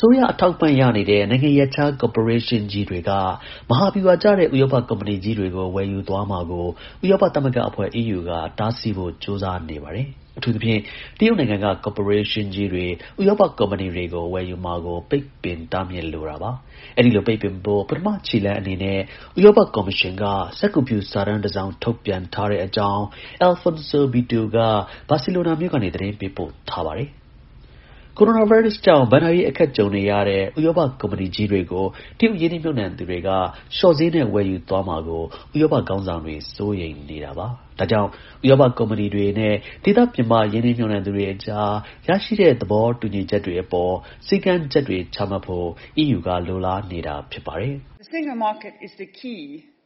စိုးရအထောက်ပံ့ရနေတဲ့နိုင်ငံရပ်ခြား corporation ကြီးတွေကမဟာဗျူဟာကျတဲ့ဥရောပကုမ္ပဏီကြီးတွေကိုဝယ်ယူသွားမှာကိုဥရောပသမဂ္ဂအဖွဲ့ EU ကတားဆီးဖို့ကြိုးစားနေပါတယ်။အထူးသဖြင့်တရုတ်နိုင်ငံက corporation ကြီးတွေဥရောပကုမ္ပဏီတွေကိုဝယ်ယူမှာကိုပိတ်ပင်တားမြစ်လိုတာပါ။အဲဒီလိုပိတ်ပင်ဖို့ပထမခြေလှမ်းအနေနဲ့ဥရောပကော်မရှင်ကစက္ကူပြုစာတမ်းတစ်စောင်ထုတ်ပြန်ထားတဲ့အကြောင်း Alfonso Bito ကဘာစီလိုနာမြို့ကနေသတင်းပေးပို့ထားပါတယ်။ ကိုရိုနာဗိုင်းရပ်စ်ကြောင့်ဘဏ္ဍာရေးအခက်ကြုံနေရတဲ့ဥရောပကုမ္ပဏီကြီးတွေကိုတရုတ်ရင်းနှီးမြှုပ်နှံသူတွေကလျှော့ဈေးနဲ့ဝယ်ယူသွားမှာကိုဥရောပခေါင်းဆောင်တွေစိုးရိမ်နေတာပါ။ဒါကြောင့်ဥရောပကုမ္ပဏီတွေနဲ့ဒေသပြင်ပရင်းနှီးမြှုပ်နှံသူတွေအကြားရရှိတဲ့သဘောတူညီချက်တွေအပေါ်စည်းကမ်းချက်တွေချမှတ်ဖို့ EU ကလိုလားနေတာဖြစ်ပါတယ်။ The single market is the key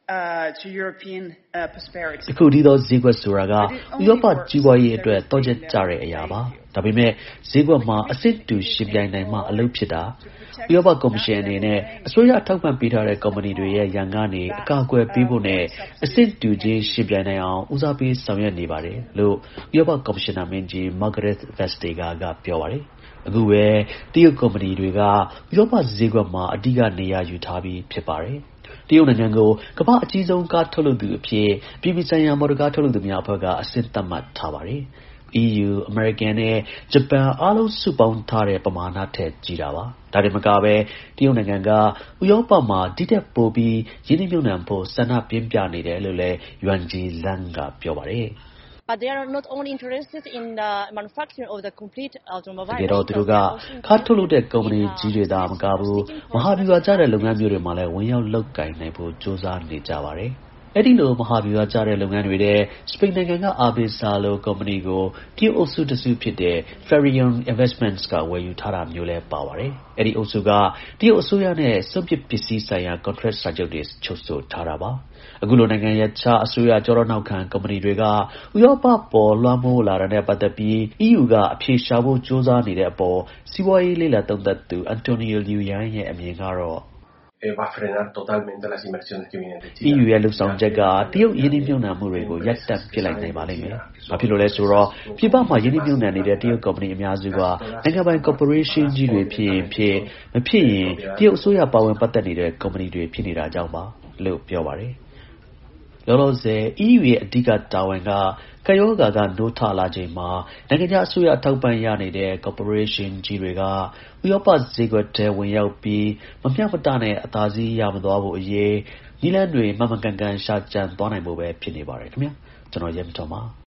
to European prosperity. အခုဒီတော့ဈေးကွက်ဆိုတာကဥရောပကြီးပွားရေးအတွက်တော့ချက်ကြတဲ့အရာပါ။ဒါပေမဲ့ဈေးကွက်မှာအဆင့်တူရှင်ပြိုင်နိုင်မှအလုပ်ဖြစ်တာ။ဥရောပကော်မရှင်အနေနဲ့အစိုးရအထောက်ပံ့ပေးထားတဲ့ကုမ္ပဏီတွေရဲ့ရန်ကနေအကာအကွယ်ပေးဖို့နဲ့အဆင့်တူချင်းရှင်ပြိုင်နိုင်အောင်ဦးစားပေးဆောင်ရွက်နေပါတယ်လို့ဥရောပကော်မရှင်နာမင်းကြီး Margrethe Vestager ကပြောပါတယ်။အခုပဲတရုတ်ကုမ္ပဏီတွေကဥရောပဈေးကွက်မှာအဓိကနေရာယူထားပြီးဖြစ်ပါတယ်။တရုတ်နိုင်ငံကိုကမ္ဘာအကြီးဆုံးကားထုတ်လုပ်သူအဖြစ်ပြည်ပဆိုင်ရာမော်တော်ကားထုတ်လုပ်သူများအဖွဲ့ကအဆင့်သတ်မှတ်ထားပါတယ်။ EU အမေရိကန်နဲ့ဂျပန်အားလုံးစုပေါင်းထားတဲ့ပမာဏထက်ကြီးတာပါ။ဒါတင်မကပဲတရုတ်နိုင်ငံကဥရောပမှာဒီထက်ပိုပြီးရင်းနှီးမြှုပ်နှံဖို့ဆန္ဒပြင်းပြနေတယ်လို့လည်း Yuan Zhizhan ကပြောပါတယ်။ But they are not only interested in the manufacturing of the complete automobile. တကယ်တော့သူတို့ကကားထုတ်လုပ်တဲ့ကုမ္ပဏီကြီးတွေသာမကဘူးမဟာဗျူဟာကျတဲ့လုပ်ငန်းမျိုးတွေမှာလည်းဝင်ရောက်လုပ်ကိုင်နိုင်ဖို့ကြိုးစားနေကြပါတယ်။အဲဒီလိုမဟာဗျူဟာကျတဲ့လုပ်ငန်းတွေထဲစပိန်နိုင်ငံက Avisa လိုကုမ္ပဏီကိုတရုတ်အုပ်စုတစ်စုဖြစ်တဲ့ Farion Investments ကဝယ်ယူထားတာမျိုးလည်းပါပါတယ်။အဲဒီအုပ်စုကတရုတ်အစိုးရနဲ့စွန့်ပစ်ပစ္စည်းဆိုင်ရာ contract စာချုပ်တွေချုပ်ဆိုထားတာပါ။အခုလိုနိုင်ငံရပ်ခြားအစိုးရကျောထောက်နောက်ခံကုမ္ပဏီတွေကဥရောပပေါ်လွှမ်းမိုးလာတာနဲ့ပတ်သက်ပြီး EU ကအဖြေရှာဖို့ကြိုးစားနေတဲ့အပေါ်စီးပွားရေးလေ့လာသုံးသပ်သူ Antonio Liu Yang ရဲ့အမြင်ကတော့EU ရဲ့လုပ်ဆောင်ချက်ကတရုတ်ရင်းနှီးမြှုပ်နှံမှုတွေကိုရပ်တန့်ပစ်လိုက်နိုင်ပါလိမ့်မယ်။ဘာဖြစ်လို့လဲဆိုတော့ပြည်ပမှာရင်းနှီးမြှုပ်နှံနေတဲ့တရုတ်ကုမ္ပဏီအများစုကနိုင်ငံပိုင် corporation ကြီးတွေဖြစ်ရင်ဖြစ်မဖြစ်ရင်တရုတ်အစိုးရပါဝင်ပတ်သက်နေတဲ့ကုမ္ပဏီတွေဖြစ်နေတာကြောင့်ပါလို့ပြောပါတယ်။လောလောဆယ် EU ရဲ့အဓိကတာဝန်ကကပ်ရောဂါကနိုးထလာချိန်မှာနိုင်ငံခြားအစိုးရအထောက်ပံ့ရနေတဲ့ corporation ကြီးတွေကဥရောပဈေးကွက်ထဲဝင်ရောက်ပြီးမမျှမတနဲ့အသာစီးရမသွားဖို့အရေးနည်းလမ်းတွေမှန်မှန်ကန်ကန်ရှာကြံသွားနိုင်ဖို့ပဲဖြစ်နေပါတယ်ခင်ဗျာကျွန်တော်ရဲမတော်ပါ